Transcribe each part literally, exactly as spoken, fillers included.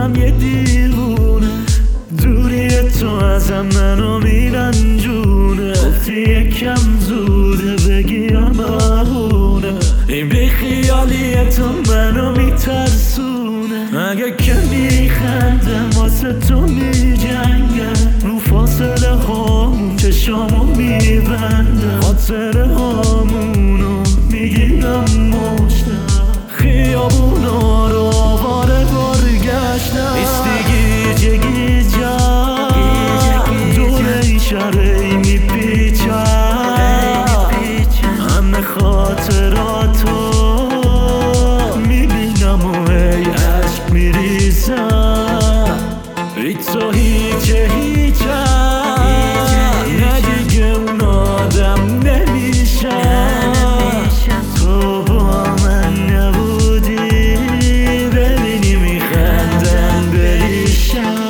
شدم یه دیوونه، دوری تو ازم منو میرنجونه. گفتی یکم زوده بگیم بهونه، این بیخیالی تو منو میترسونه. اگه که میخندم واسه تو میجنگم، رو فاصله هامون چشامو میبندم، خاطره هامونو میگیرم مشتم، خیابونا رو آواره برگشتم. ایستی گیجه گیجه دور این شهره میپیچم، همه خاطراتو میبینم و ای عشق میریزم. ای تو هیچه هیچم، نه دیگه اون آدم نمیشم. تو با من نبودی ببینی میخندم بریشم.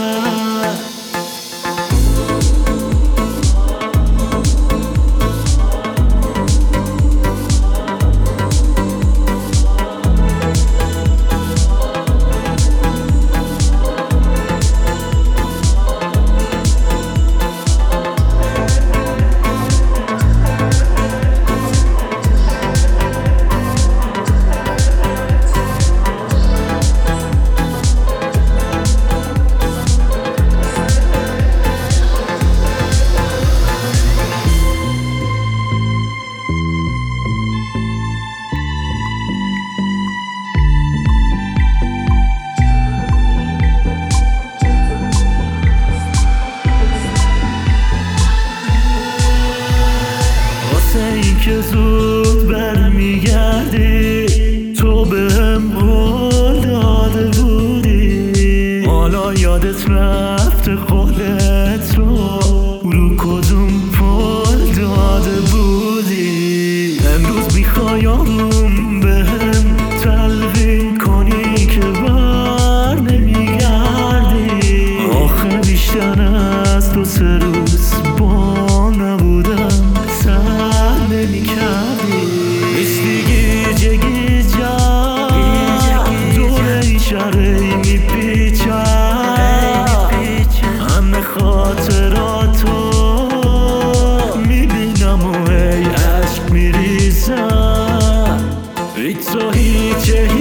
که زود برمیگردی، تو بهم قول داده بودی، حالا یادت رفته قولت رو رو کدوم پل داده بودی. امروز میخوای آروم بهم تلقین کنی که بر نمیگردی. آخه بیشتر از دو سه روز با نبودم سر نمی‌کردی. ایستی گیجه گیجه دور این شهره میپیچم، همه خاطراتو میبینم و ای عشق میریزم. ای تو هیچه